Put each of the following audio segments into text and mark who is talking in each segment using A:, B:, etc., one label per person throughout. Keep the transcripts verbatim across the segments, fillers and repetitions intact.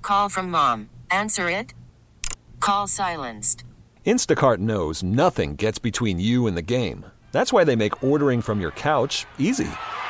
A: Call from mom. Answer it. Call silenced.
B: Instacart knows nothing gets between you and the game. That's why they make ordering from your couch easy.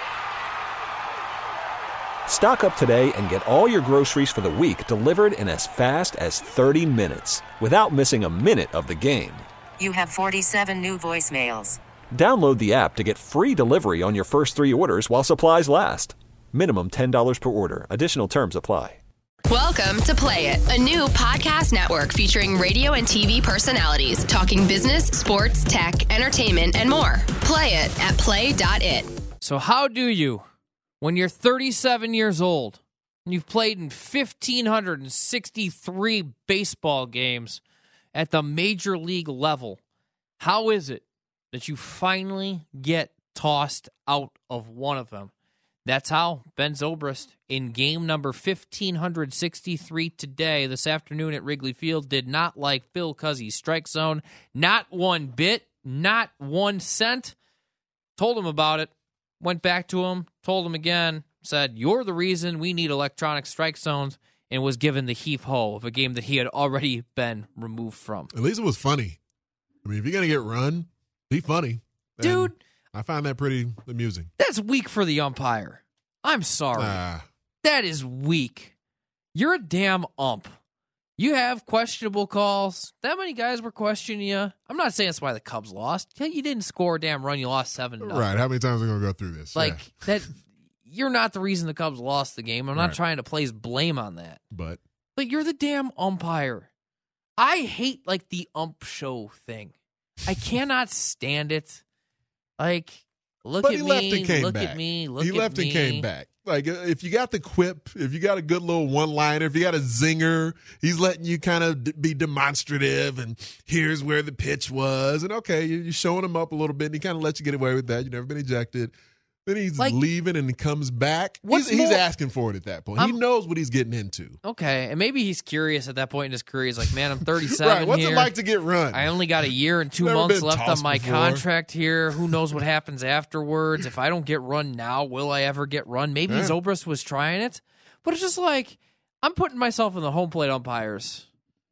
B: Stock up today and get all your groceries for the week delivered in as fast as thirty minutes without missing a minute of the game.
A: You have forty-seven new voicemails.
B: Download the app to get free delivery on your first three orders while supplies last. Minimum ten dollars per order. Additional terms apply.
C: Welcome to Play It, a new podcast network featuring radio and T V personalities talking business, sports, tech, entertainment, and more. Play it at play dot it.
D: So how do you, when you're thirty-seven years old, and you've played in one thousand five hundred sixty-three baseball games at the major league level, how is it that you finally get tossed out of one of them? That's how Ben Zobrist, in game number one thousand five hundred sixty-three today, this afternoon at Wrigley Field, did not like Phil Cuzzy's strike zone. Not one bit, not one cent. Told him about it, went back to him, told him again, said, you're the reason we need electronic strike zones, and was given the heave-ho of a game that he had already been removed from.
E: At least it was funny. I mean, if you're going to get run, be funny.
D: Dude.
E: I find that pretty amusing.
D: That's weak for the umpire. I'm sorry.
E: Uh,
D: that is weak. You're a damn ump. You have questionable calls. That many guys were questioning you. I'm not saying that's why the Cubs lost. You didn't score a damn run. You lost seven.
E: Right. How many times are we going to go through this?
D: Like,
E: yeah.
D: that. You're not the reason the Cubs lost the game. I'm not
E: right.
D: trying to place blame on that.
E: But.
D: But you're the damn umpire. I hate, like, the ump show thing. I cannot stand it. Like, look
E: but
D: at
E: he
D: me,
E: left and came
D: look
E: back.
D: at me, look
E: he
D: at
E: left
D: me.
E: and came back. Like, if you got the quip, if you got a good little one-liner, if you got a zinger, he's letting you kind of d- be demonstrative, and here's where the pitch was. And, okay, you're showing him up a little bit, and he kind of lets you get away with that. You've never been ejected. Then he's
D: like,
E: leaving and he comes back. He's, he's asking for it at that point.
D: I'm,
E: he knows what he's getting into.
D: Okay, and maybe he's curious at that point in his career. He's like, man, I'm thirty-seven
E: right, what's
D: here.
E: it like to get run?
D: I only got a year and two
E: Never
D: months
E: been
D: left on my
E: before.
D: contract here. Who knows what happens afterwards? If I don't get run now, will I ever get run? Maybe
E: yeah.
D: Zobrist was trying it. But it's just like, I'm putting myself in the home plate umpire's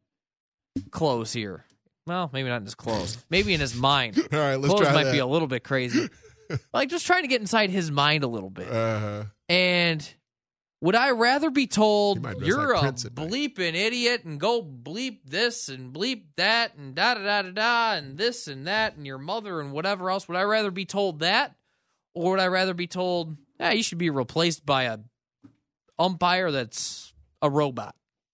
D: clothes here. Well, maybe not in his clothes. Maybe in his mind.
E: All right, let's
D: clothes
E: try
D: might
E: that.
D: be a little bit crazy. Like, just trying to get inside his mind a little bit.
E: Uh-huh.
D: And would I rather be told you're
E: like
D: a
E: Prince
D: bleeping idiot and go bleep this and bleep that and da da da da da and this and that and your mother and whatever else? Would I rather be told that, or would I rather be told, yeah, you should be replaced by a umpire that's a robot?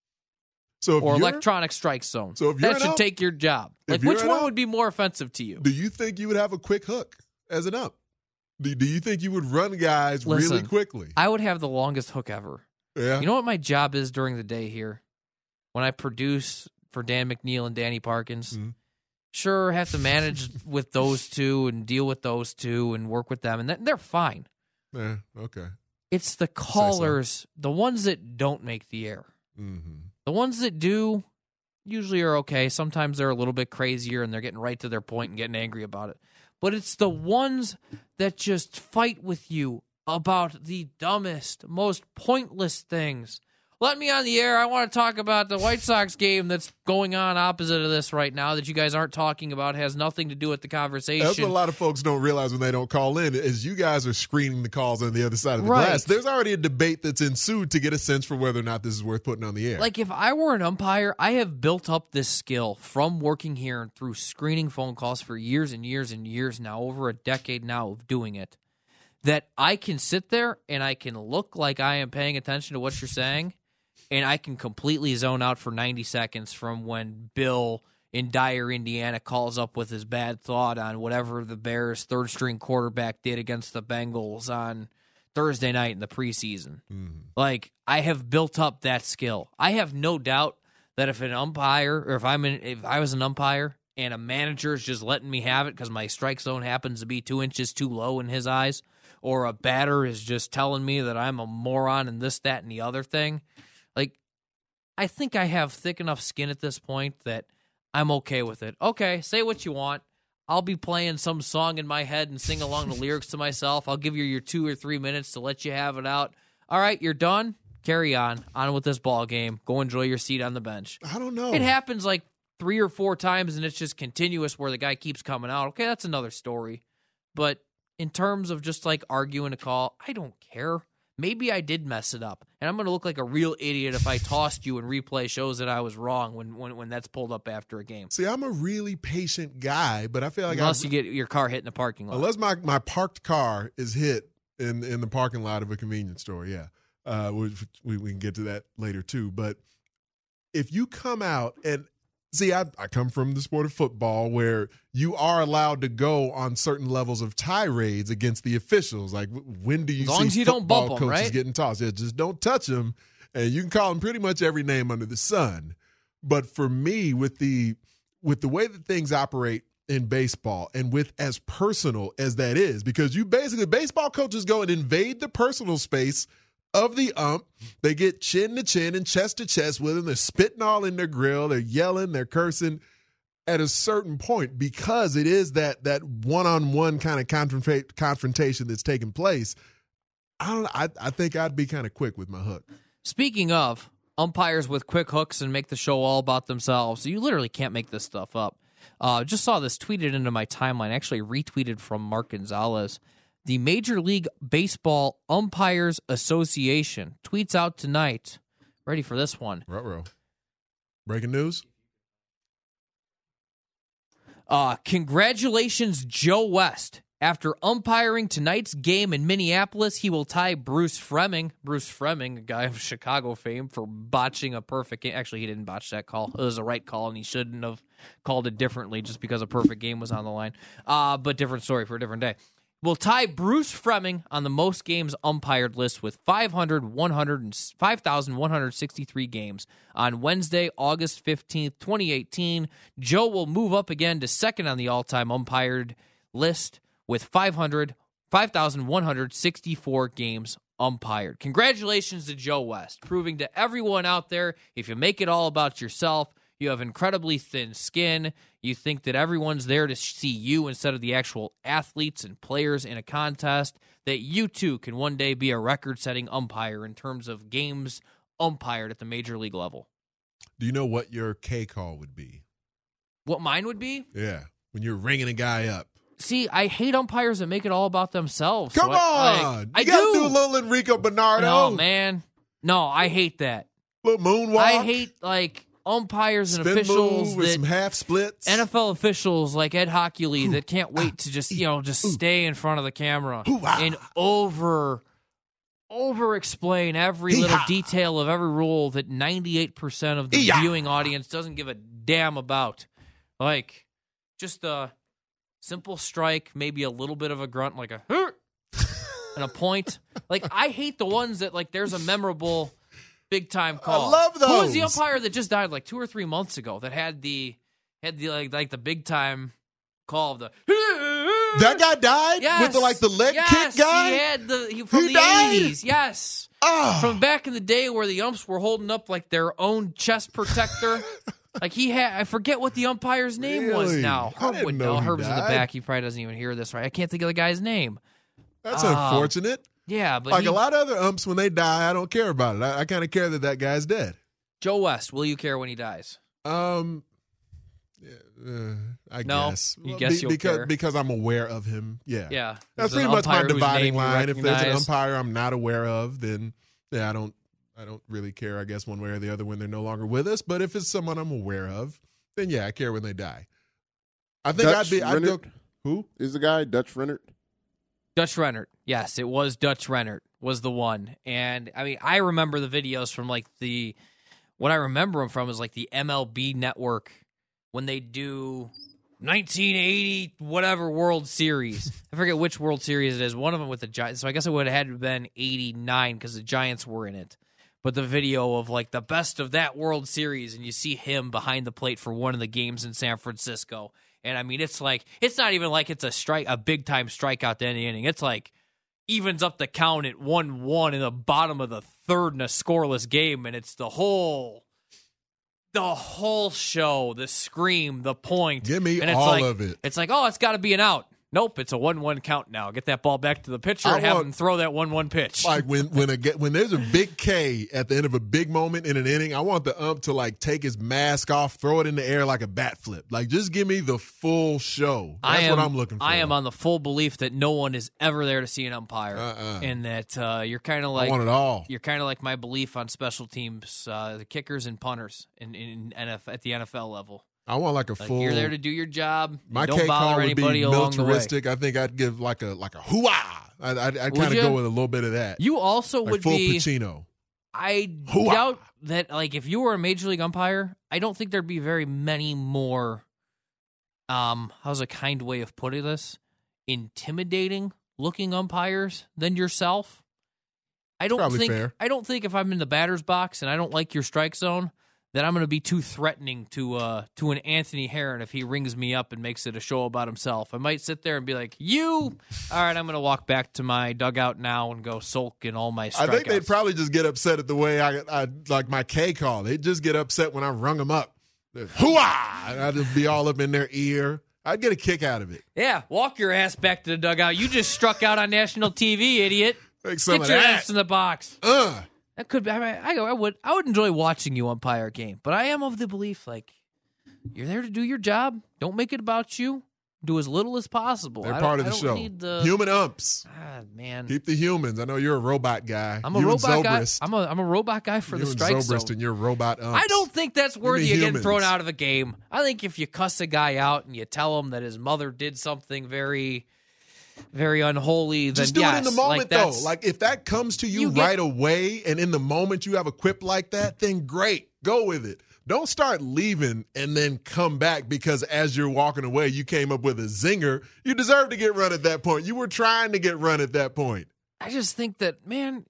E: So if
D: or
E: you're,
D: electronic strike zone.
E: So if you're
D: that should
E: ump,
D: take your job. Like,
E: you're
D: which one
E: ump,
D: would be more offensive to you?
E: Do you think you would have a quick hook as an ump? Do, do you think you would run guys
D: Listen,
E: really quickly?
D: I would have the longest hook ever.
E: Yeah.
D: You know what my job is during the day here? When I produce for Dan McNeil and Danny Parkins,
E: mm-hmm.
D: sure, have to manage with those two and deal with those two and work with them, and they're fine.
E: Yeah, okay.
D: It's the callers, so. the ones that don't make the air.
E: Mm-hmm.
D: The ones that do usually are okay. Sometimes they're a little bit crazier, and they're getting right to their point and getting angry about it. But it's the ones that just fight with you about the dumbest, most pointless things. Let me on the air. I want to talk about the White Sox game that's going on opposite of this right now that you guys aren't talking about. It has nothing to do with the conversation.
E: That's what a lot of folks don't realize when they don't call in, is you guys are screening the calls on the other side of the
D: right.
E: glass. There's already a debate that's ensued to get a sense for whether or not this is worth putting on the air.
D: Like, if I were an umpire, I have built up this skill from working here and through screening phone calls for years and years and years now, over a decade now of doing it, that I can sit there and I can look like I am paying attention to what you're saying, and I can completely zone out for ninety seconds from when Bill in Dyer, Indiana, calls up with his bad thought on whatever the Bears' third-string quarterback did against the Bengals on Thursday night in the preseason.
E: Mm-hmm.
D: Like, I have built up that skill. I have no doubt that if an umpire, or if I'm in, if I was an umpire and a manager is just letting me have it because my strike zone happens to be two inches too low in his eyes, or a batter is just telling me that I'm a moron and this, that, and the other thing, like, I think I have thick enough skin at this point that I'm okay with it. Okay, say what you want. I'll be playing some song in my head and sing along the lyrics to myself. I'll give you your two or three minutes to let you have it out. All right, you're done? carry on, on with this ball game. Go enjoy your seat on the bench.
E: I don't know.
D: It happens like three or four times, and it's just continuous where the guy keeps coming out. Okay, that's another story. But in terms of just like arguing a call, I don't care. Maybe I did mess it up, and I'm going to look like a real idiot if I tossed you and replay shows that I was wrong when, when when that's pulled up after a game.
E: See, I'm a really patient guy, but I feel like
D: unless
E: I,
D: you get your car hit in the parking lot.
E: Unless my, my parked car is hit in in the parking lot of a convenience store, yeah. Uh, we, we we can get to that later too. But if you come out and see, I, I come from the sport of football where you are allowed to go on certain levels of tirades against the officials. Like, when do you
D: as long
E: see
D: as you
E: football
D: don't bump them,
E: coaches
D: right?
E: getting tossed? Yeah, just don't touch them, and you can call them pretty much every name under the sun. But for me, with the with the way that things operate in baseball, and with as personal as that is, because you basically baseball coaches go and invade the personal space of the ump. They get chin to chin and chest to chest with them. They're spitting all in their grill. They're yelling. They're cursing. At a certain point, because it is that that one-on-one kind of confront- confrontation that's taking place, I don't. I, I think I'd be kind of quick with my hook.
D: Speaking of umpires with quick hooks and make the show all about themselves, you literally can't make this stuff up. Uh, just saw this tweeted into my timeline. Actually, retweeted from Mark Gonzalez. The Major League Baseball Umpires Association tweets out tonight. Ready for this one?
E: Ruh-roh. Breaking news.
D: Uh, congratulations, Joe West. After umpiring tonight's game in Minneapolis, he will tie Bruce Fremming. Bruce Fremming, a guy of Chicago fame, for botching a perfect game. Actually, he didn't botch that call. It was a right call, and he shouldn't have called it differently just because a perfect game was on the line. Uh, but different story for a different day. Will tie Bruce Fremming on the most games umpired list with five thousand one hundred sixty-three games. On Wednesday, August fifteenth, twenty eighteen, Joe will move up again to second on the all-time umpired list with five thousand one hundred sixty-four games umpired. Congratulations to Joe West, proving to everyone out there, if you make it all about yourself, you have incredibly thin skin. You think that everyone's there to see you instead of the actual athletes and players in a contest, that you too can one day be a record-setting umpire in terms of games umpired at the major league level.
E: Do you know what your K call would be?
D: What mine would be?
E: Yeah, when you're ringing a guy up.
D: See, I hate umpires that make it all about themselves.
E: Come
D: so I,
E: on!
D: like,
E: you
D: I
E: gotta
D: do.
E: do a little Enrico Bernardo.
D: No, man. No, I hate that.
E: Little moonwalk.
D: I hate, like, umpires and
E: Spin
D: officials
E: move with
D: that
E: some half splits.
D: N F L officials like Ed Hockley that can't wait to just, you know, just stay in front of the camera and over over explain every little detail of every rule that ninety-eight percent of the viewing audience doesn't give a damn about. Like, just a simple strike, maybe a little bit of a grunt, like a and a point. Like, I hate the ones that, like, there's a memorable big time call.
E: I love those.
D: Who was the umpire that just died like two or three months ago that had the had the like, like the big time call of the
E: that guy died
D: yes,
E: with the like the leg
D: yes,
E: kick guy.
D: He had the he, from
E: he
D: the
E: died?
D: eighties. Yes,
E: oh.
D: From back in the day where the umps were holding up like their own chest protector. Like he had, I forget what the umpire's name
E: really?
D: was now.
E: I
D: Herb
E: didn't
D: would
E: know
D: know.
E: he
D: Herb's in the
E: died.
D: back. He probably doesn't even hear this right. I can't think of the guy's name.
E: That's
D: Um,
E: unfortunate.
D: Yeah, but
E: Like
D: he,
E: a lot of other umps, when they die, I don't care about it. I, I kind of care that that guy's dead.
D: Joe West, will you care when he dies?
E: Um, yeah, uh, I
D: No?
E: guess.
D: You
E: Well,
D: guess
E: be-
D: you'll
E: because
D: care.
E: because I'm aware of him. Yeah,
D: Yeah,
E: That's
D: there's
E: pretty
D: an
E: much my
D: umpire whose
E: dividing
D: name you
E: line. If there's an
D: recognize.
E: umpire I'm not aware of, then yeah, I don't I don't really care. I guess one way or the other when they're no longer with us. But if it's someone I'm aware of, then yeah, I care when they die. I think
F: Dutch
E: I'd be. I'd go,
F: Rennert
E: who?
F: is the guy Dutch Rennert?
D: Dutch Rennert. Yes, it was Dutch Rennert was the one. And, I mean, I remember the videos from, like, the... What I remember them from is, like, the M L B Network when they do nineteen eighty whatever World Series. I forget which World Series it is. One of them with the Giants. So I guess it would have had to have been eighty-nine because the Giants were in it. But the video of, like, the best of that World Series, and you see him behind the plate for one of the games in San Francisco. And, I mean, it's like, it's not even like it's a strike, a big-time strikeout to end the inning. It's like, evens up the count at one one in the bottom of the third in a scoreless game, and it's the whole, the whole show, the scream, the point.
E: Give me
D: and it's
E: all
D: like,
E: of it.
D: It's like, oh, it's got to be an out. Nope, it's a one one count now. Get that ball back to the pitcher
E: I
D: and have
E: want-
D: him throw that one one pitch.
E: Like when when a ge- when there's a big K at the end of a big moment in an inning, I want the ump to like take his mask off, throw it in the air like a bat flip. Like just give me the full show. That's
D: I am,
E: what I'm looking for.
D: I am on the full belief that no one is ever there to see an umpire,
E: Uh-uh.
D: and that uh, you're kind of
E: I
D: like
E: want it all.
D: you're kind of like my belief on special teams, uh, the kickers and punters in, in N F, at the N F L level.
E: I want like a
D: Like
E: full.
D: you're there to do your job.
E: My
D: You don't
E: K call
D: bother
E: would
D: anybody
E: be
D: along the way.
E: militaristic. I think I'd give like a like a hoo-ah. I'd, I'd, I'd
D: Would
E: kind of
D: ya?
E: go with a little bit of that.
D: You also
E: like
D: would
E: full
D: be.
E: Pacino.
D: I
E: Hoo-ah.
D: doubt that, like, if you were a major league umpire, I don't think there'd be very many more. Um, how's a kind way of putting this? Intimidating looking umpires than yourself. I don't
E: Probably
D: think.
E: fair.
D: I don't think if I'm in the batter's box and I don't like your strike zone, that I'm going to be too threatening to uh to an Anthony Herron if he rings me up and makes it a show about himself. I might sit there and be like, "You, all right? I'm going to walk back to my dugout now and go sulk in all my strikeouts."
E: I think they'd probably just get upset at the way I, I like my K call. They'd just get upset when I rung them up. Hoo-ah! And I'd just be all up in their ear. I'd get a kick out of it.
D: Yeah, walk your ass back to the dugout. You just struck out on national T V, idiot.
E: Like some
D: Get
E: of
D: your
E: that.
D: ass in the box.
E: Uh,
D: That could be. I, mean, I, I would. I would enjoy watching you umpire a game, but I am of the belief like you're there to do your job. Don't make it about you. Do as little as possible.
E: they're
D: I
E: part
D: don't-
E: of
D: I
E: the
D: don't
E: show.
D: Need the,
E: Human umps.
D: ah, man.
E: Keep the humans. I know you're a robot guy.
D: I'm a
E: you
D: robot
E: and
D: guy.
E: Zobrist.
D: I'm a I'm a robot guy for
E: you
D: the
E: and
D: strike
E: Zobrist
D: zone.
E: and your robot umps.
D: I don't think that's worthy
E: the
D: of getting
E: humans.
D: thrown out of a game. I think if you cuss a guy out and you tell him that his mother did something very, very unholy, then
E: Just do
D: yes,
E: it in the moment,
D: like
E: though.
D: that's-
E: Like, if that comes to you,
D: You get-
E: right away, and in the moment you have a quip like that, then great. Go with it. Don't start leaving and then come back because as you're walking away, you came up with a zinger. You deserve to get run at that point. You were trying to get run at that point.
D: I just think that, man,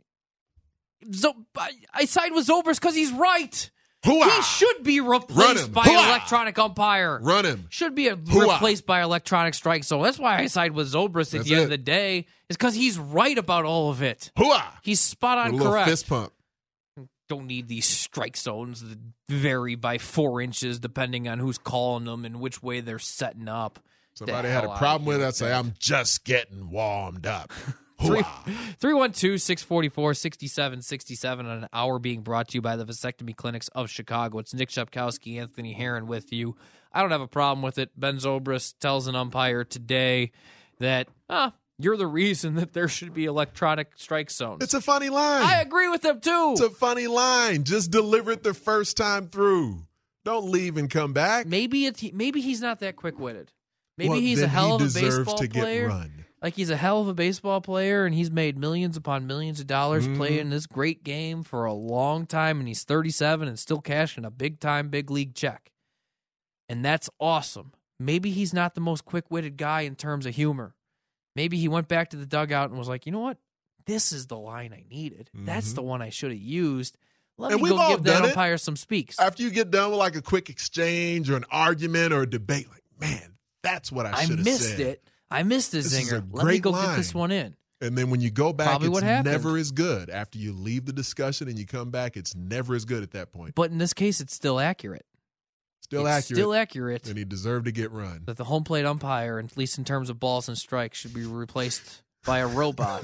D: Zo- I, I side with Zobrist because he's right.
E: Hoo-ah!
D: He should be
E: Run
D: replaced
E: him.
D: by an
E: Hoo-ah!
D: electronic umpire.
E: Run him.
D: Should be a,
E: Hoo-ah!
D: replaced by electronic strike zone. That's why I side with Zobrist at
E: That's
D: the end
E: it.
D: of the day, is because he's right about all of it.
E: Hoo-ah!
D: He's spot
E: A
D: on
E: little
D: correct.
E: fist pump.
D: Don't need these strike zones that vary by four inches depending on who's calling them and which way they're setting up.
E: Somebody
D: The
E: had
D: hell
E: a
D: outta
E: problem
D: here
E: with it. I'd say,
D: that.
E: I'm just getting warmed up.
D: Three-
E: Hoo-ah!
D: three one two, six four four, six seven six seven on an hour being brought to you by the Vasectomy Clinics of Chicago. It's Nick Shepkowski, Anthony Herron with you. I don't have a problem with it. Ben Zobrist tells an umpire today that, ah, you're the reason that there should be electronic strike zones.
E: It's a funny line.
D: I agree with him, too.
E: It's a funny line. Just deliver it the first time through. Don't leave and come back.
D: Maybe it's, maybe he's not that quick-witted. Maybe
E: Well,
D: he's a
E: then
D: hell
E: he
D: of a
E: deserves
D: baseball
E: to get
D: player.
E: run.
D: Like he's a hell of a baseball player, and he's made millions upon millions of dollars
E: Mhm.
D: playing this great game for a long time, and he's thirty-seven and still cashing a big-time, big league check. And that's awesome. Maybe he's not the most quick-witted guy in terms of humor. Maybe he went back to the dugout and was like, you know what? This is the line I needed. That's
E: Mhm.
D: the one I should have used. Let
E: And
D: me
E: we've
D: go
E: all
D: give that
E: done it.
D: umpire some speaks.
E: After you get done with like a quick exchange or an argument or a debate, like, man, that's what I
D: I
E: should have
D: missed
E: said.
D: it. I missed the
E: This is
D: zinger.
E: a
D: Let me
E: great
D: go get this
E: line.
D: one in.
E: And then when you go back,
D: Probably
E: it's
D: what happened.
E: never as good. After you leave the discussion and you come back, it's never as good at that point.
D: But in this case, it's still accurate.
E: Still
D: it's
E: accurate.
D: Still accurate.
E: and he deserved to get run.
D: That the home plate umpire, at least in terms of balls and strikes, should be replaced by a robot.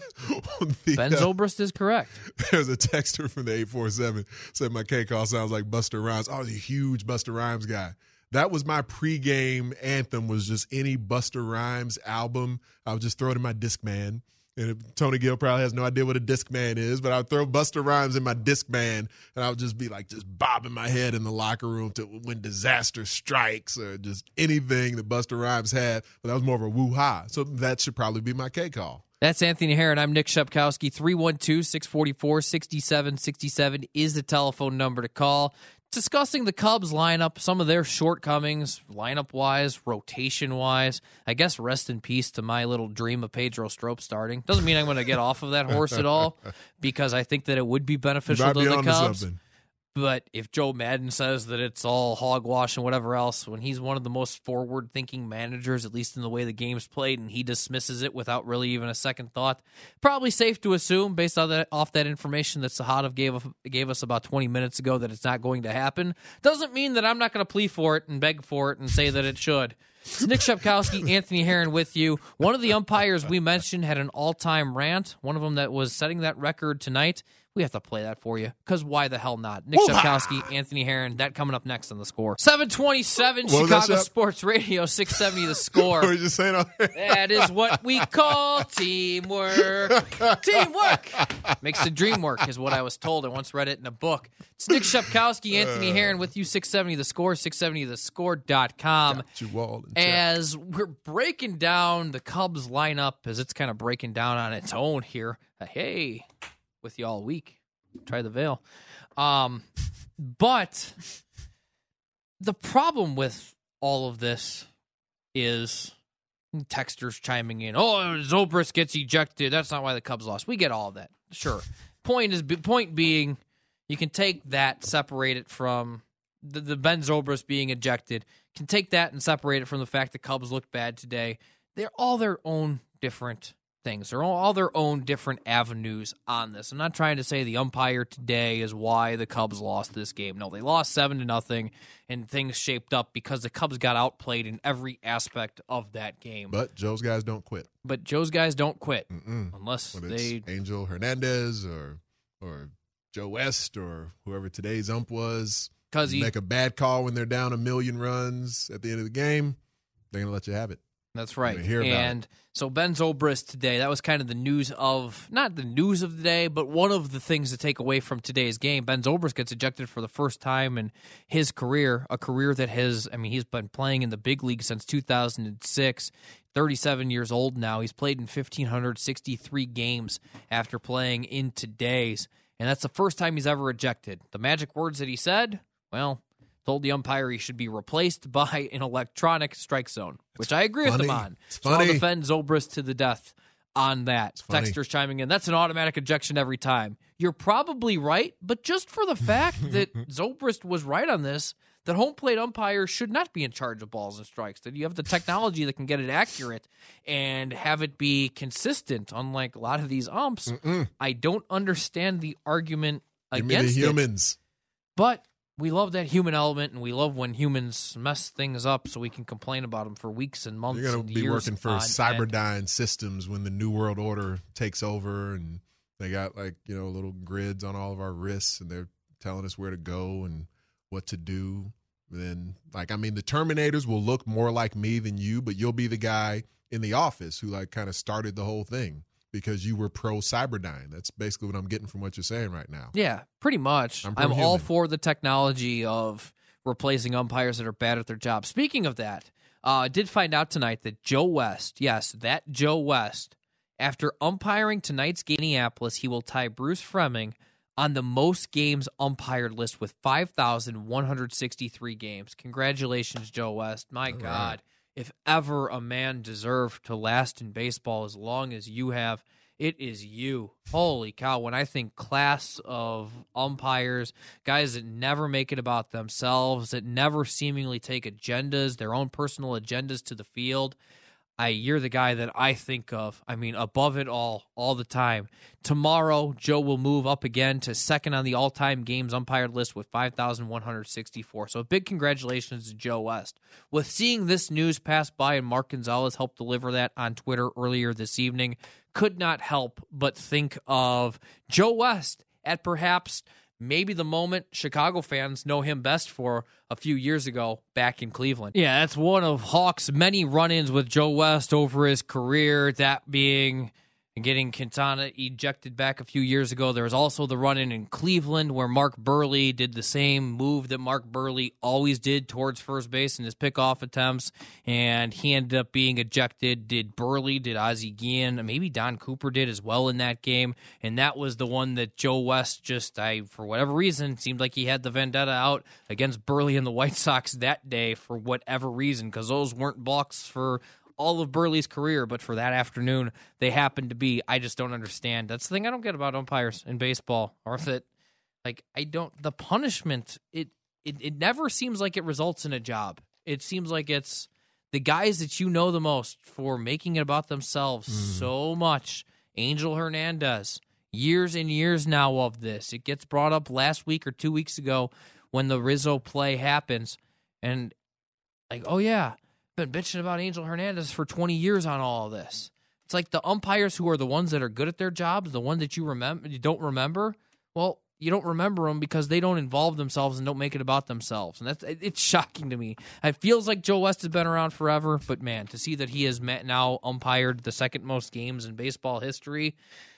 E: The,
D: Ben
E: uh,
D: Zobrist is correct.
E: There's a texter from the eight four seven said my K call sounds like Busta Rhymes. I was a huge Busta Rhymes guy. That was my pregame anthem, was just any Busta Rhymes album. I would just throw it in my Discman. And if, Tony Gill probably has no idea what a Discman is, but I would throw Busta Rhymes in my Discman, and I would just be like just bobbing my head in the locker room to when disaster strikes or just anything that Busta Rhymes had. But that was more of a woo-ha. So that should probably be my K call.
D: That's Anthony Herron. I'm Nick Shepkowski. three one two, six four four, six seven six seven is the telephone number to call. Discussing the Cubs lineup, some of their shortcomings, lineup-wise, rotation-wise. I guess rest in peace to my little dream of Pedro Strop starting. Doesn't mean I'm going to get off of that horse at all, because I think that it would be
E: You
D: beneficial
E: might
D: to
E: be
D: the
E: onto
D: Cubs.
E: something.
D: But if Joe Madden says that it's all hogwash and whatever else, when he's one of the most forward-thinking managers, at least in the way the game's played, and he dismisses it without really even a second thought, probably safe to assume, based on that, off that information that Sahadev gave, gave us about twenty minutes ago, that it's not going to happen. Doesn't mean that I'm not going to plea for it and beg for it and say that it should. It's Nick Shepkowski, Anthony Herron with you. One of the umpires we mentioned had an all-time rant, one of them that was setting that record tonight. We have to play that for you, because why the hell not? Nick Shepkowski, Anthony Herron, that coming up next on The Score. seven twenty-seven, what Chicago Sports Radio, six seventy The Score.
E: What were you just saying on there?
D: That is what we call teamwork. Teamwork! Makes the dream work, is what I was told. I once read it in a book. It's Nick Shepkowski, Anthony uh, Herron with you, six seventy The Score, six seventy the score dot com. As we're breaking down the Cubs lineup, as it's kind of breaking down on its own here. Uh, hey... with you all week. Try the veil. Um, but the problem with all of this is texters chiming in. Oh, Zobrist gets ejected. That's not why the Cubs lost. We get all of that. Sure. Point is, point being, you can take that, separate it from the, the Ben Zobrist being ejected. You can take that and separate it from the fact the Cubs looked bad today. They're all their own different things. They're all, all their own different avenues on this. I'm not trying to say the umpire today is why the Cubs lost this game. No, they lost seven to nothing, and things shaped up because the Cubs got outplayed in every aspect of that game.
E: But Joe's guys don't quit.
D: But Joe's guys don't quit
E: Mm-mm.
D: unless
E: when
D: they
E: it's Angel Hernandez or or Joe West or whoever today's ump was. Because he make a bad call when they're down a million runs at the end of the game, they're gonna let you have it.
D: That's right. And so Ben Zobrist today, that was kind of the news of, not the news of the day, but one of the things to take away from today's game. Ben Zobrist gets ejected for the first time in his career, a career that has, I mean, he's been playing in the big league since two thousand six, thirty-seven years old now. He's played in one thousand five hundred sixty-three games after playing in today's, and that's the first time he's ever ejected. The magic words that he said, well, told the umpire he should be replaced by an electronic strike zone, which it's I agree funny. with him on.
E: It's
D: so
E: funny.
D: I'll defend Zobrist to the death on that. Texters chiming in. That's an automatic ejection every time. You're probably right, but just for the fact that Zobrist was right on this, that home plate umpires should not be in charge of balls and strikes. That you have the technology that can get it accurate and have it be consistent, unlike a lot of these umps.
E: Mm-mm.
D: I don't understand the argument
E: Give
D: against
E: me the humans.
D: it. But we love that human element, and we love when humans mess things up so we can complain about them for weeks and months and years.
E: You're going to be working for Cyberdyne Systems when the New World Order takes over, and they got, like, you know, little grids on all of our wrists, and they're telling us where to go and what to do. And then, like, I mean, the Terminators will look more like me than you, but you'll be the guy in the office who, like, kind of started the whole thing. Because you were pro Cyberdyne. That's basically what I'm getting from what you're saying right now.
D: Yeah, pretty much. I'm, I'm all for the technology of replacing umpires that are bad at their job. Speaking of that, uh, I did find out tonight that Joe West, yes, that Joe West, after umpiring tonight's game in Minneapolis, he will tie Bruce Fleming on the most games umpired list with five thousand one hundred sixty-three games. Congratulations, Joe West. My all God. Right. If ever a man deserved to last in baseball as long as you have, it is you. Holy cow. When I think class of umpires, guys that never make it about themselves, that never seemingly take agendas, their own personal agendas to the field, I, you're the guy that I think of. I mean, above it all, all the time. Tomorrow, Joe will move up again to second on the all-time games umpired list with five thousand one hundred sixty-four. So big congratulations to Joe West. With seeing this news pass by, and Mark Gonzalez helped deliver that on Twitter earlier this evening, could not help but think of Joe West at perhaps maybe the moment Chicago fans know him best for a few years ago back in Cleveland. Yeah, that's one of Hawk's many run-ins with Joe West over his career, that being getting Quintana ejected back a few years ago. There was also the run-in in Cleveland where Mark Burley did the same move that Mark Burley always did towards first base in his pickoff attempts, and he ended up being ejected. Did Burley, did Ozzie Guillen, maybe Don Cooper did as well in that game, and that was the one that Joe West just, I for whatever reason, seemed like he had the vendetta out against Burley and the White Sox that day for whatever reason, because those weren't balks for all of Burley's career, but for that afternoon, they happened to be. I just don't understand. That's the thing I don't get about umpires in baseball, or that Like, I don't, the punishment, it, it, it never seems like it results in a job. It seems like it's the guys that you know the most for making it about themselves mm. so much. Angel Hernandez, years and years now of this. It gets brought up last week or two weeks ago when the Rizzo play happens. And like, oh yeah, been bitching about Angel Hernandez for twenty years on all of this. It's like the umpires who are the ones that are good at their jobs, the one that you remember, you don't remember. Well, you don't remember them because they don't involve themselves and don't make it about themselves. And that's it's shocking to me. It feels like Joe West has been around forever, but man, to see that he has met now umpired the second most games in baseball history,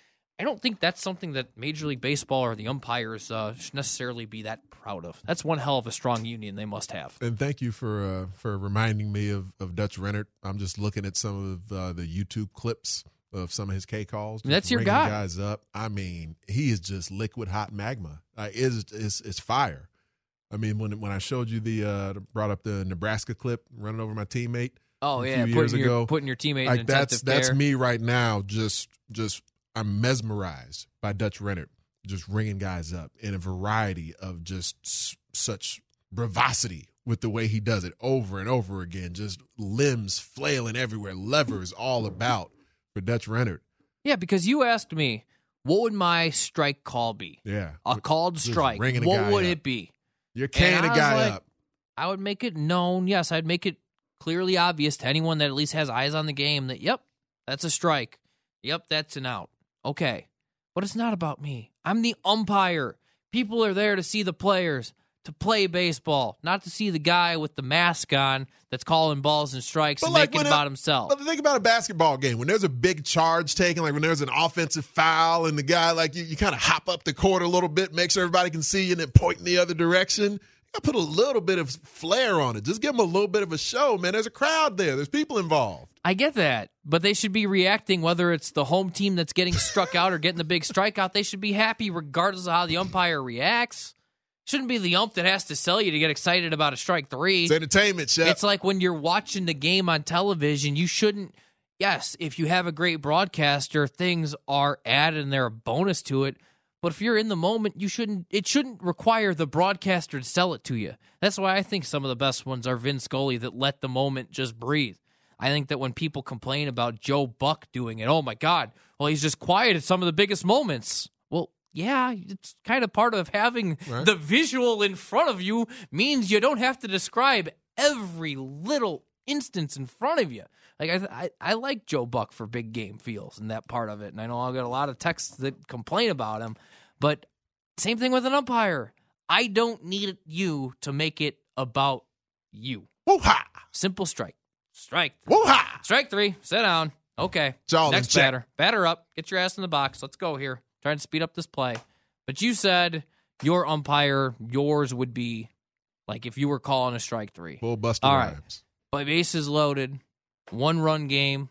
D: I don't think that's something that Major League Baseball or the umpires uh, should necessarily be that proud of. That's one hell of a strong union they must have.
E: And thank you for uh, for reminding me of, of Dutch Rennert. I'm just looking at some of uh, the YouTube clips of some of his K calls.
D: That's your guy.
E: Guys up. I mean, he is just liquid hot magma. Uh, it's, it's, it's fire. I mean, when when I showed you the uh, brought up the Nebraska clip running over my teammate.
D: Oh
E: a
D: yeah,
E: few
D: putting
E: years
D: your
E: ago,
D: putting your teammate
E: like
D: in
E: that's
D: intensive
E: that's
D: care.
E: me right now. Just just I'm mesmerized by Dutch Rennert, just ringing guys up in a variety of just s- such bravacity with the way he does it over and over again. Just limbs flailing everywhere, levers all about for Dutch Rennert.
D: Yeah, because you asked me, what would my strike call be?
E: Yeah.
D: A called
E: Just
D: strike.
E: ringing a
D: What
E: guy
D: would
E: up.
D: it be?
E: You're canning
D: And
E: a
D: I was
E: guy
D: like,
E: up.
D: I would make it known. Yes, I'd make it clearly obvious to anyone that at least has eyes on the game that, yep, that's a strike. Yep, that's an out. Okay. But it's not about me. I'm the umpire. People are there to see the players, to play baseball, not to see the guy with the mask on that's calling balls and strikes
E: But
D: and
E: like
D: making it
E: when
D: about
E: it-
D: himself.
E: But think about a basketball game. When there's a big charge taken, like when there's an offensive foul and the guy, like you, you kind of hop up the court a little bit, make sure everybody can see you and then point in the other direction. You got to put a little bit of flair on it. Just give them a little bit of a show, man. There's a crowd there. There's people involved.
D: I get that, but they should be reacting whether it's the home team that's getting struck out or getting the big strikeout. They should be happy regardless of how the umpire reacts. Shouldn't be the ump that has to sell you to get excited about a strike three.
E: It's entertainment, Chef.
D: It's like when you're watching the game on television, you shouldn't. Yes, if you have a great broadcaster, things are added and they're a bonus to it. But if you're in the moment, you shouldn't. It shouldn't require the broadcaster to sell it to you. That's why I think some of the best ones are Vin Scully that let the moment just breathe. I think that when people complain about Joe Buck doing it, oh my God, well, he's just quiet at some of the biggest moments. Well, yeah, it's kind of part of having
E: Right.
D: the visual in front of you means you don't have to describe every little instance in front of you. Like I, I, I like Joe Buck for big game feels and that part of it. And I know I'll get a lot of texts that complain about him, but same thing with an umpire. I don't need you to make it about you.
E: Woo-ha!
D: Simple strike. Strike.
E: Woo-ha!
D: Strike three. Sit down. Okay.
E: It's all in
D: Next
E: check.
D: batter. Batter up. Get your ass in the box. Let's go here. Trying to speed up this play. But you said your umpire, yours would be like if you were calling a strike three.
E: Full Buster
D: All right.
E: Rhymes.
D: But bases loaded. One run game.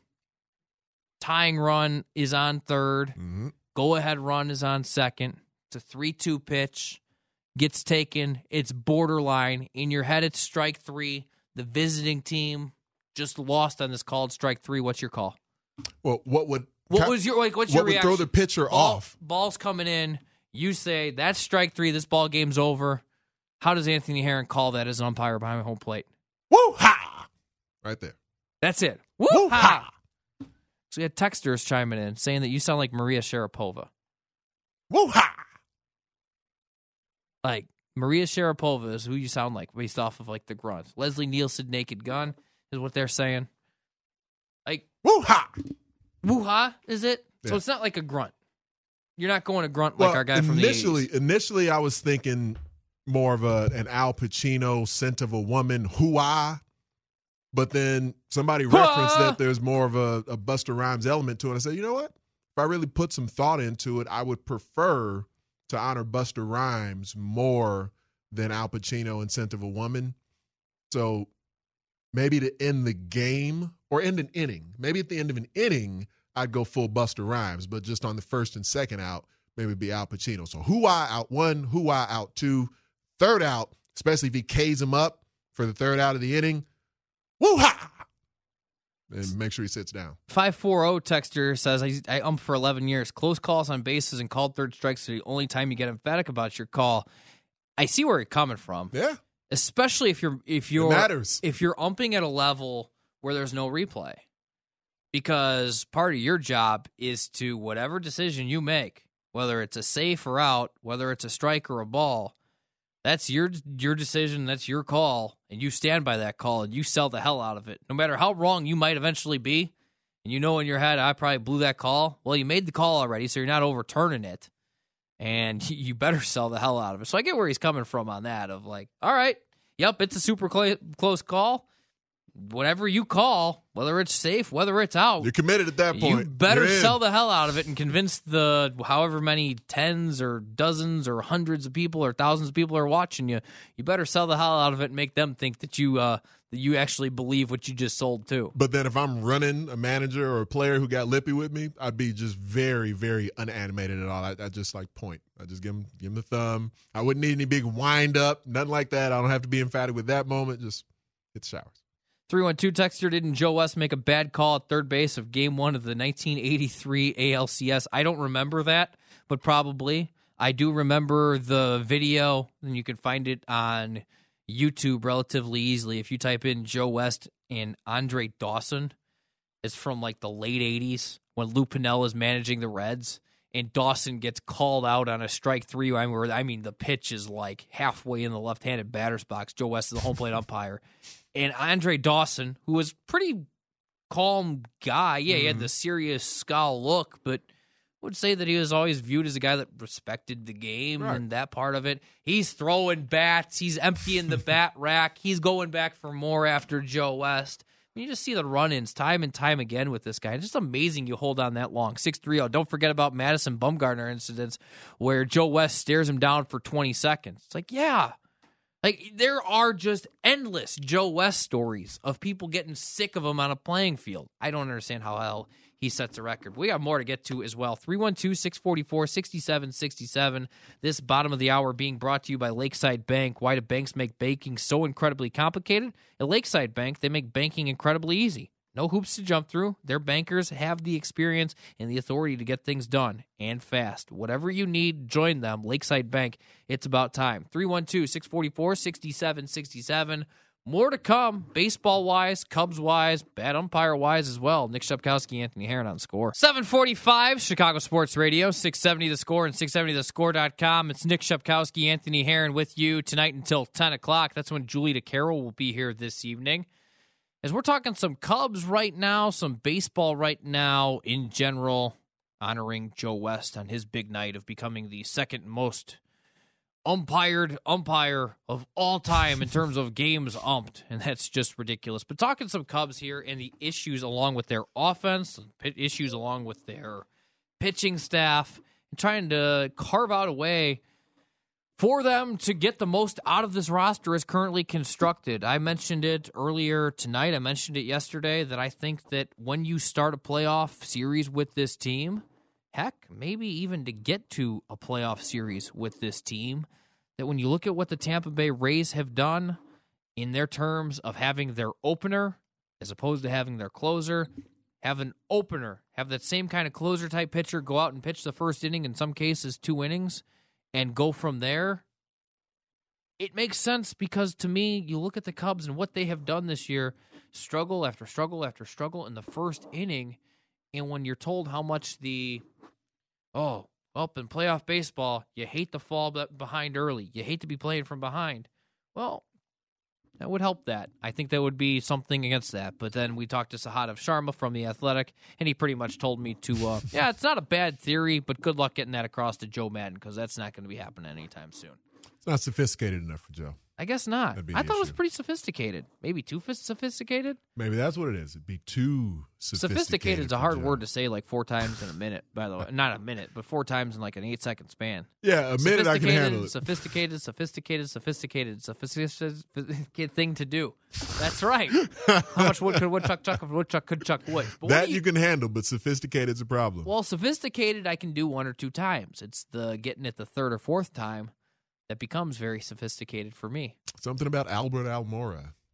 D: Tying run is on third.
E: Mm-hmm.
D: Go ahead run is on second. It's a three two pitch. Gets taken. It's borderline. In your head, it's strike three. The visiting team just lost on this called strike three. What's your call?
E: Well, what would
D: What was your like? What's your
E: what would
D: reaction?
E: throw the pitcher
D: Ball-
E: off?
D: Ball's coming in. You say that's strike three. This ball game's over. How does Anthony Herron call that as an umpire behind home plate?
E: Woo-ha! Right there.
D: That's it. Woo-ha! So we had texters chiming in saying that you sound like Maria Sharapova.
E: Woo-ha!
D: Like Maria Sharapova is who you sound like based off of like the grunt. Leslie Nielsen, Naked Gun is what they're saying. Like
E: Woo-ha!
D: woo-ha, is it? So
E: Yeah.
D: it's not like a grunt. You're not going to grunt
E: Well,
D: like our guy from the
E: initially,
D: eighties.
E: initially, I was thinking more of a an Al Pacino scent of a woman, hoo-ah. But then somebody referenced
D: Hoo-ah!
E: that there's more of a, a Busta Rhymes element to it. I said, you know what? If I really put some thought into it, I would prefer to honor Busta Rhymes more than Al Pacino and scent of a woman. So maybe to end the game or end an inning, maybe at the end of an inning, I'd go full Busta Rhymes, but just on the first and second out, maybe it'd be Al Pacino. So hoo-ah out one, hoo-ah out two, third out, especially if he K's him up for the third out of the inning, woo-ha! and make sure he sits down.
D: five forty texter says, I, I umped for eleven years. Close calls on bases and called third strikes are the only time you get emphatic about your call. I see where you're coming from.
E: Yeah.
D: Especially if you're if you're
E: it matters.
D: if you're umping at a level where there's no replay. Because part of your job is to, whatever decision you make, whether it's a safe or out, whether it's a strike or a ball, that's your your decision, that's your call, and you stand by that call, and you sell the hell out of it. No matter how wrong you might eventually be, and you know in your head, I probably blew that call. Well, you made the call already, so you're not overturning it, and you better sell the hell out of it. So I get where he's coming from on that, of like, all right, yep, it's a super cl- close call. Whatever you call, whether it's safe, whether it's out,
E: you're committed at that point.
D: You better
E: You're
D: sell
E: in.
D: the hell out of it and convince the however many tens or dozens or hundreds of people or thousands of people are watching you. You better sell the hell out of it and make them think that you uh, that you actually believe what you just sold too.
E: But then if I'm running a manager or a player who got lippy with me, I'd be just very, very unanimated at all. I, I just like point. I just give him, give him the thumb. I wouldn't need any big wind up, nothing like that. I don't have to be emphatic with that moment. Just hit the showers.
D: three one two texter, didn't Joe West make a bad call at third base of game one of the nineteen eighty-three A L C S? I don't remember that, but probably. I do remember the video, and you can find it on YouTube relatively easily. If you type in Joe West and Andre Dawson, it's from like the late eighties when Lou Piniella is managing the Reds, and Dawson gets called out on a strike three. I mean, I mean, the pitch is like halfway in the left-handed batter's box. Joe West is the home plate umpire. And Andre Dawson, who was a pretty calm guy, yeah, he had the serious scowl look, but would say that he was always viewed as a guy that respected the game
E: right.
D: and that part of it. He's throwing bats. He's emptying the bat rack. He's going back for more after Joe West. I mean, you just see the run-ins time and time again with this guy. It's just amazing you hold on that long. six three oh. Don't forget about Madison Bumgarner incidents where Joe West stares him down for twenty seconds. It's like, yeah. Like, there are just endless Joe West stories of people getting sick of him on a playing field. I don't understand how hell he sets a record. We got more to get to as well. three one two, six four four, six seven six seven. This bottom of the hour being brought to you by Lakeside Bank. Why do banks make banking so incredibly complicated? At Lakeside Bank, they make banking incredibly easy. No hoops to jump through. Their bankers have the experience and the authority to get things done, and fast. Whatever you need, join them. Lakeside Bank, it's about time. three one two, six four four, six seven six seven. More to come, baseball-wise, Cubs-wise, bad umpire-wise as well. Nick Shepkowski, Anthony Herron on Score. seven forty-five, Chicago Sports Radio, six seventy The Score and six seventy the score dot com. It's Nick Shepkowski, Anthony Herron with you tonight until ten o'clock. That's when Julie DeCarroll will be here this evening. As we're talking some Cubs right now, some baseball right now in general, honoring Joe West on his big night of becoming the second most umpired umpire of all time in terms of games umped, and that's just ridiculous. But talking some Cubs here and the issues along with their offense, issues along with their pitching staff, and trying to carve out a way for them to get the most out of this roster as currently constructed. I mentioned it earlier tonight. I mentioned it yesterday that I think that when you start a playoff series with this team, heck, maybe even to get to a playoff series with this team, that when you look at what the Tampa Bay Rays have done in their terms of having their opener as opposed to having their closer, have an opener, have that same kind of closer-type pitcher go out and pitch the first inning, in some cases two innings, and go from there, it makes sense because, to me, you look at the Cubs and what they have done this year, struggle after struggle after struggle in the first inning, and when you're told how much the, oh, well, in playoff baseball, you hate to fall behind early, you hate to be playing from behind, well, that would help that. I think that would be something against that. But then we talked to Sahadev Sharma from The Athletic, and he pretty much told me to, uh, yeah, it's not a bad theory, but good luck getting that across to Joe Madden because that's not going to be happening anytime soon.
E: It's not sophisticated enough for Joe.
D: I guess not.
E: That'd be
D: I
E: the
D: thought it was
E: issue.
D: pretty sophisticated. Maybe too f- sophisticated?
E: Maybe that's what it is. It'd be too sophisticated.
D: Sophisticated is a
E: for
D: hard
E: Joe.
D: word to say like four times in a minute, by the way. Not a minute, but four times in like an eight-second span.
E: Yeah, a minute I can handle it.
D: Sophisticated, sophisticated, sophisticated, sophisticated thing to do. That's right. How much wood could woodchuck chuck if a woodchuck could chuck wood? But what
E: That
D: do
E: you,
D: you
E: can handle, but sophisticated's a problem.
D: Well, sophisticated I can do one or two times. It's the getting it the third or fourth time that becomes very sophisticated for me.
E: Something about Albert Almora.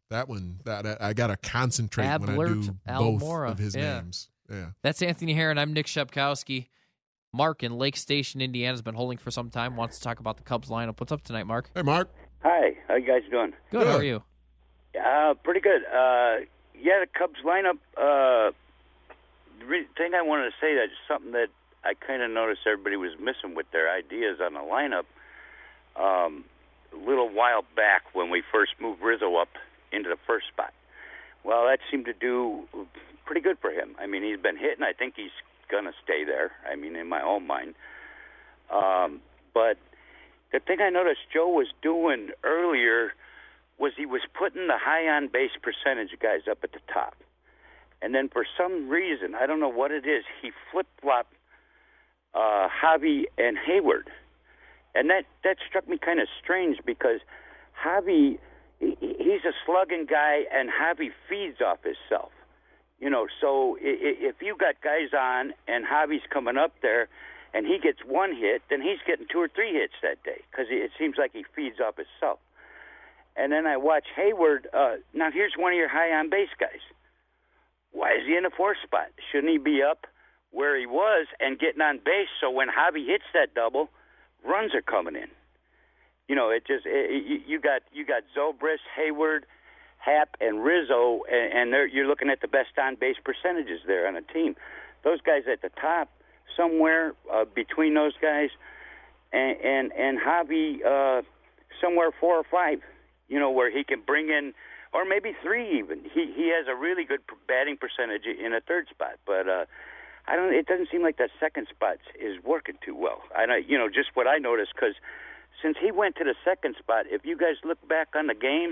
E: That one, that I got to concentrate
D: Ablert,
E: when I do both
D: Almora.
E: of his
D: yeah.
E: names. Yeah,
D: That's Anthony Herron. I'm Nick Shepkowski. Mark in Lake Station, Indiana, has been holding for some time. Wants to talk about the Cubs lineup. What's up tonight, Mark?
E: Hey, Mark.
F: Hi, how you guys doing?
D: Good. How are you?
F: Uh, pretty good. Uh, yeah, the Cubs lineup. Uh, the re- thing I wanted to say that's something that I kind of noticed everybody was missing with their ideas on the lineup. Um, a little while back when we first moved Rizzo up into the first spot. Well, that seemed to do pretty good for him. I mean, he's been hitting. I think he's going to stay there, I mean, in my own mind. Um, but the thing I noticed Joe was doing earlier was he was putting the high on-base percentage guys up at the top. And then for some reason, I don't know what it is, he flip-flopped uh, Javi and Hayward. And that, that struck me kind of strange because Javi, he, he's a slugging guy, and Javi feeds off himself. You know, so if you got guys on and Javi's coming up there and he gets one hit, then he's getting two or three hits that day because it seems like he feeds off himself. And then I watch Hayward. Uh, now, here's one of your high on-base guys. Why is he in the fourth spot? Shouldn't he be up where he was and getting on base so when Javi hits that double, runs are coming in? You know, it just it, you got you got Zobrist, Hayward, Happ, and Rizzo, and, and they're, you're looking at the best on-base percentages there on a team. Those guys at the top, somewhere uh, between those guys, and and, and Javi uh, somewhere four or five, you know, where he can bring in, or maybe three even. He he has a really good batting percentage in a third spot, but uh, I don't. It doesn't seem like that second spot is working too well. And I, you know, just what I noticed, because since he went to the second spot, if you guys look back on the games,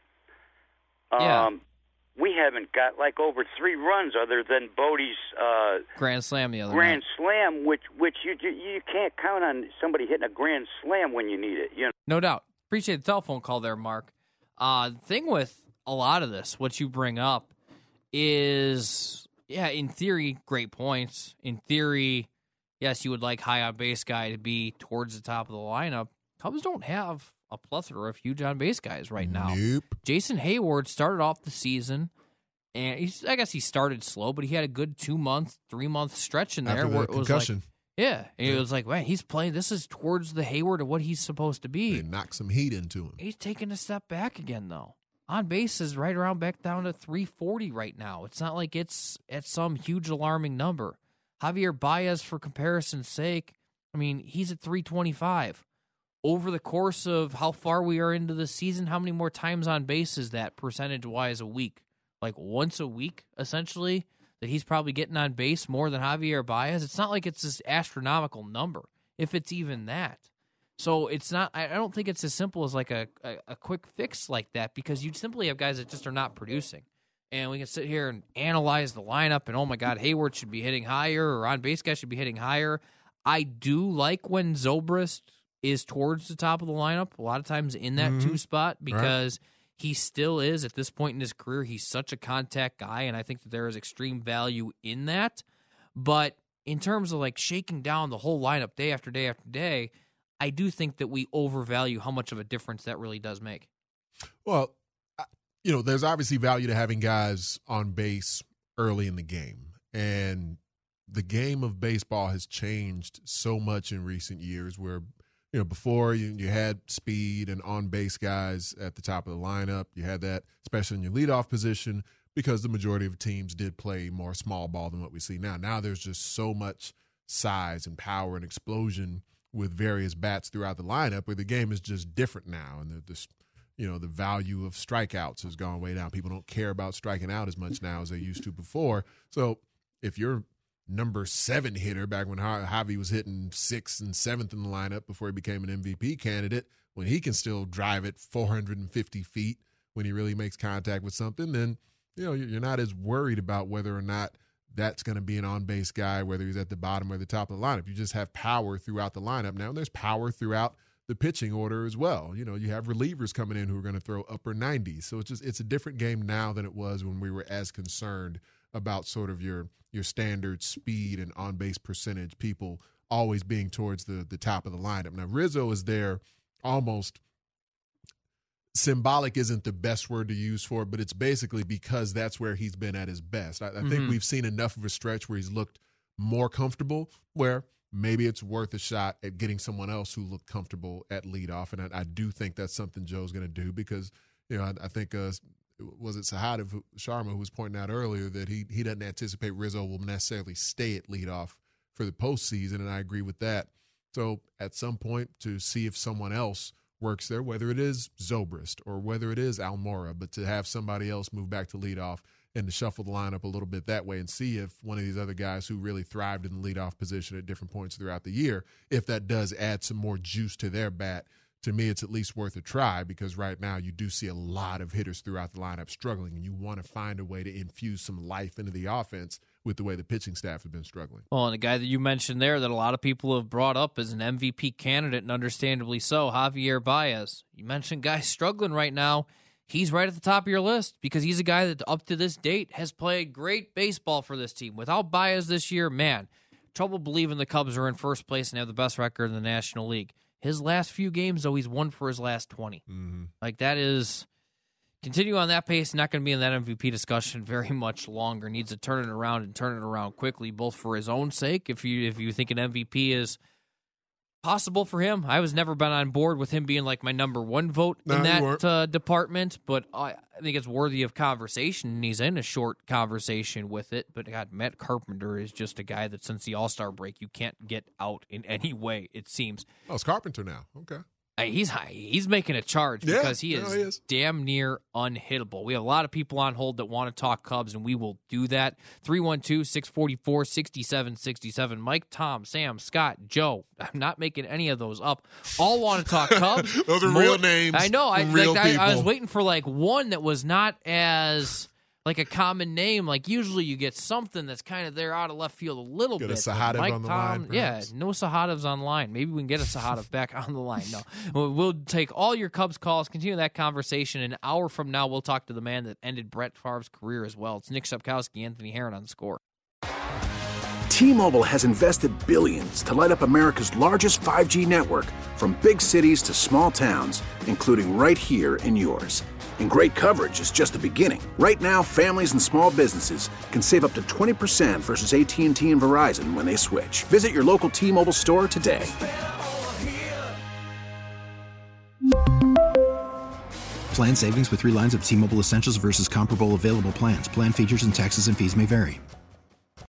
D: Yeah.
F: Um, we haven't got like over three runs other than Bodie's uh,
D: Grand Slam the other
F: grand
D: night.
F: slam, which which you you can't count on somebody hitting a grand slam when you need it. You know.
D: No doubt. Appreciate the telephone call there, Mark. Uh, the thing with a lot of this, what you bring up, is, yeah, in theory, great points. In theory, yes, you would like high on base guy to be towards the top of the lineup. Cubs don't have a plethora of huge on base guys right now.
E: Nope.
D: Jason Hayward started off the season, and he's, I guess he started slow, but he had a good two month, three month stretch in there
E: After
D: where
E: the
D: it was
E: concussion.
D: like, yeah, and
E: Yeah.
D: it was like, man, he's playing. This is towards the Hayward of what he's supposed to be.
E: They knocked some heat into him.
D: He's taking a step back again, though. On base is right around back down to three forty right now. It's not like it's at some huge alarming number. Javier Baez, for comparison's sake, I mean, he's at three twenty-five. Over the course of how far we are into the season, how many more times on base is that percentage-wise a week? Like once a week, essentially, that he's probably getting on base more than Javier Baez? It's not like it's this astronomical number, if it's even that. So it's not. I don't think it's as simple as like a, a, a quick fix like that, because you simply have guys that just are not producing. And we can sit here and analyze the lineup and, oh my God, Hayward should be hitting higher or on base guy should be hitting higher. I do like when Zobrist is towards the top of the lineup, a lot of times in that
E: Mm-hmm.
D: two spot, because right. he still is, at this point in his career, he's such a contact guy, and I think that there is extreme value in that. But in terms of like shaking down the whole lineup day after day after day, I do think that we overvalue how much of a difference that really does make.
E: Well, you know, there's obviously value to having guys on base early in the game. And the game of baseball has changed so much in recent years where, you know, before you, you had speed and on-base guys at the top of the lineup. You had that, especially in your leadoff position, because the majority of teams did play more small ball than what we see now. Now there's just so much size and power and explosion with various bats throughout the lineup where the game is just different now. And the, the you know, the value of strikeouts has gone way down. People don't care about striking out as much now as they used to before. So if you're number seven hitter back when Javi was hitting sixth and seventh in the lineup before he became an M V P candidate, when he can still drive it four hundred fifty feet when he really makes contact with something, then, you know, you're not as worried about whether or not that's going to be an on-base guy, whether he's at the bottom or the top of the lineup. You just have power throughout the lineup now, and there's power throughout the pitching order as well. You know, you have relievers coming in who are going to throw upper nineties. So it's just it's a different game now than it was when we were as concerned about sort of your your standard speed and on-base percentage, people always being towards the, the top of the lineup. Now, Rizzo is there almost symbolic isn't the best word to use for it, but it's basically because that's where he's been at his best. I, I mm-hmm. think we've seen enough of a stretch where he's looked more comfortable, where maybe it's worth a shot at getting someone else who looked comfortable at leadoff. And I, I do think that's something Joe's going to do because, you know, I, I think, uh, was it Sahada Sharma who was pointing out earlier that he he doesn't anticipate Rizzo will necessarily stay at leadoff for the postseason, and I agree with that. So at some point to see if someone else works there, whether it is Zobrist or whether it is Almora, but to have somebody else move back to leadoff and to shuffle the lineup a little bit that way and see if one of these other guys who really thrived in the leadoff position at different points throughout the year, if that does add some more juice to their bat, to me it's at least worth a try because right now you do see a lot of hitters throughout the lineup struggling, and you want to find a way to infuse some life into the offense with the way the pitching staff have been struggling.
D: Well, and the guy that you mentioned there that a lot of people have brought up as an M V P candidate, and understandably so, Javier Baez. You mentioned guys struggling right now. He's right at the top of your list because he's a guy that up to this date has played great baseball for this team. Without Baez this year, man, trouble believing the Cubs are in first place and have the best record in the National League. His last few games, though, he's won for his last twenty. Mm-hmm. Like, that is... Continue on that pace, not going to be in that M V P discussion very much longer. Needs to turn it around and turn it around quickly, both for his own sake. If you if you think an M V P is possible for him, I was never been on board with him being like my number one vote no, in that uh, department, but I, I think it's worthy of conversation, and he's in a short conversation with it. But God, Matt Carpenter is just a guy that since the All-Star break, you can't get out in any way, it seems.
E: Oh, it's Carpenter now. Okay.
D: He's high. He's making a charge
E: yeah,
D: because he is,
E: no, he is
D: damn near unhittable. We have a lot of people on hold that want to talk Cubs, and we will do that. three one two, six four four, six seven six seven. Mike, Tom, Sam, Scott, Joe. I'm not making any of those up. All want to talk Cubs.
E: Those are
D: More,
E: real names.
D: I know. I,
E: real
D: like, I, I was waiting for like one that was not as... like a common name, like usually you get something that's kind of there out of left field a little
E: get
D: bit.
E: Get a Sahadev
D: Mike,
E: on the
D: Tom,
E: line,
D: yeah, no Sahadevs on line. Maybe we can get a Sahadev back on the line. No, we'll, we'll take all your Cubs calls, continue that conversation. An hour from now, we'll talk to the man that ended Brett Favre's career as well. It's Nick Shepkowski, Anthony Herron on The Score.
G: T-Mobile has invested billions to light up America's largest five G network, from big cities to small towns, including right here in yours. And great coverage is just the beginning. Right now, families and small businesses can save up to twenty percent versus A T and T and Verizon when they switch. Visit your local T-Mobile store today.
H: Plan savings with three lines of T-Mobile Essentials versus comparable available plans. Plan features and taxes and fees may vary.